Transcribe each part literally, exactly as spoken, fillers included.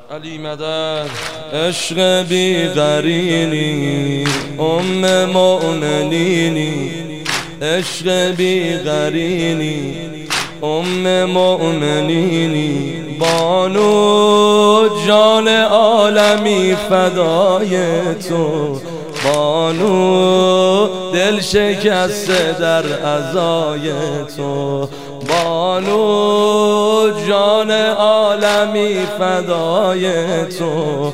علی مدد. عشق بی قرینی ام مؤمنینی، عشق بی قرینی ام مؤمنینی، بانو جان عالمی فدای تو، بانو دل شکسته در عزای تو، بانو جان عالمی فدای تو،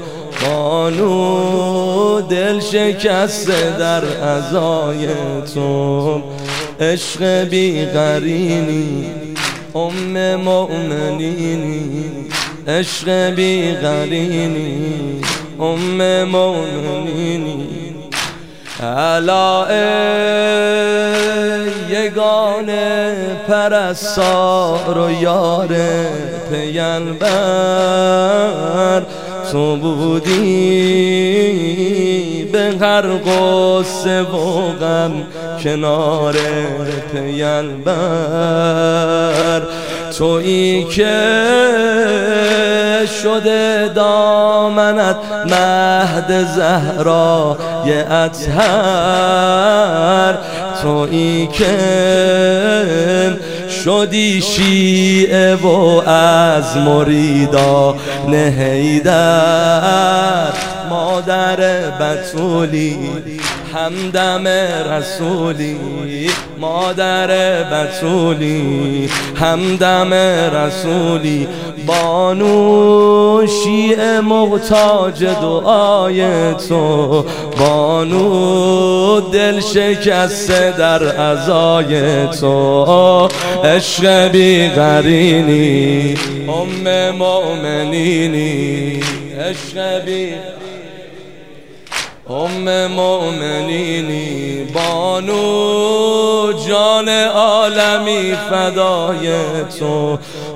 بانو دل شکسته در عزای تو. عشق بی قرینی ام مؤمنینی، عشق بی قرینی ام مؤمنینی. الا ای یگانه پرستار و یار پیغمبر، تو بودی به هر غصه و غم کنار پیغمبر، تویی که شده دامنت مهد زهرای اطهر، تویی که شدی شیعه و از مریدان حیدر، مادر بتولی همدم رسولی، مادر بتولی همدم رسولی، بانو شیعه محتاج دعای تو، بانو دل شکسته در عزای تو. عشق بی قرینی ام مؤمنینی، عشق بی ام مؤمنینی، بانو جان عالمی فدای تو،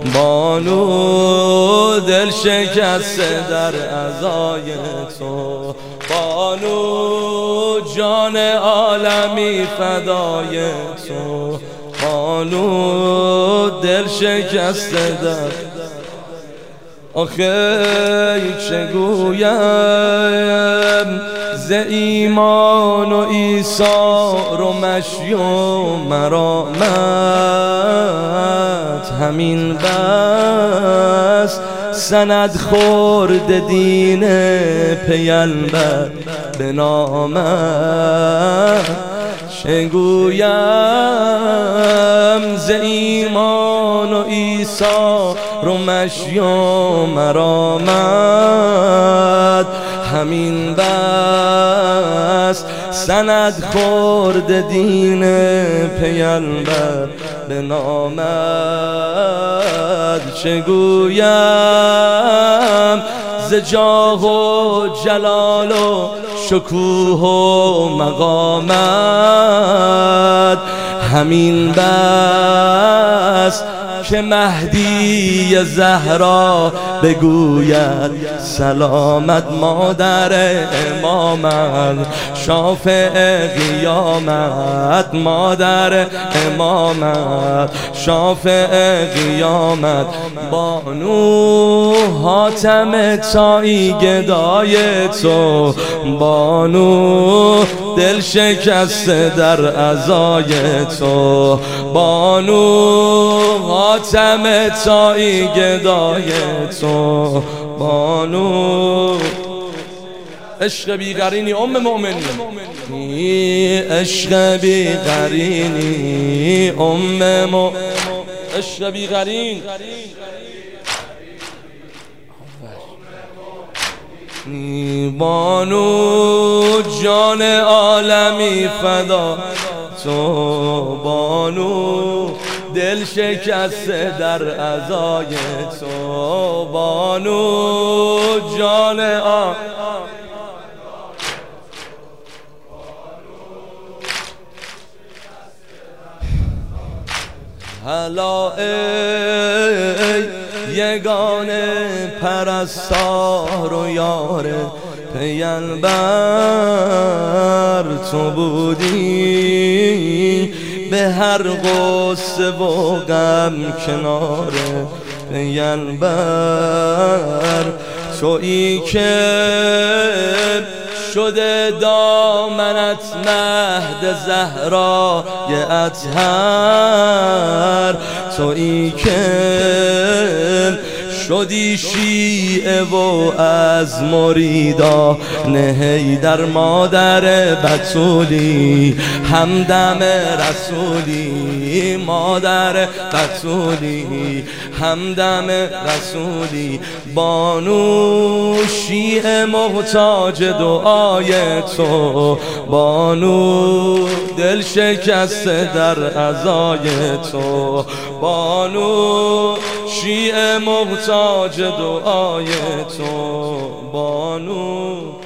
بانو دل شکسته در عزای تو، بانو جان عالمی فدای تو، بانو دل شکسته در. آخه چه گویم ز ایمان و ایثار و مشی و مرامت، همین بس سند خورد دین پیغمبر به نامت. چه گویم ز ایمان و ایثار و مشی و مرامت، همین بس سند خورد دین پیغمبر به نامت. چه گویم ز جاه و جلال و شکوه و مقامت، همین بس که مهدی زهرا بگوید سلامت، مادر امامت شافع قیامت، مادر امامت شافع قیامت، بانو حاتم تایی گدای تو، بانو دل شکسته در عزای تو، بانو حاتم تایی گدای تو، بانو عشق بی قرینی ام مؤمنی، عشق بی قرینی ام مؤمنی، عشق بی قرین بانو جان عالمی فدا تو، بانو دل شکسته در عزای تو، بانو جان عالمی. هلا ای یگانه پرستار و یار پیغمبر، تو بودی به هر غصه و غم کنار پیغمبر، تویی که شده دامنت مهد زهرای اطهر، تویی که شدی شیعه و از مریدا نهی در مادر بتولی، همدم رسولی مادر بتولی، همدم رسولی. بانو شیعه محتاج دعای تو، بانو دل شکسته در عزای تو، بانو شیعه محتاج دعای تو، بانو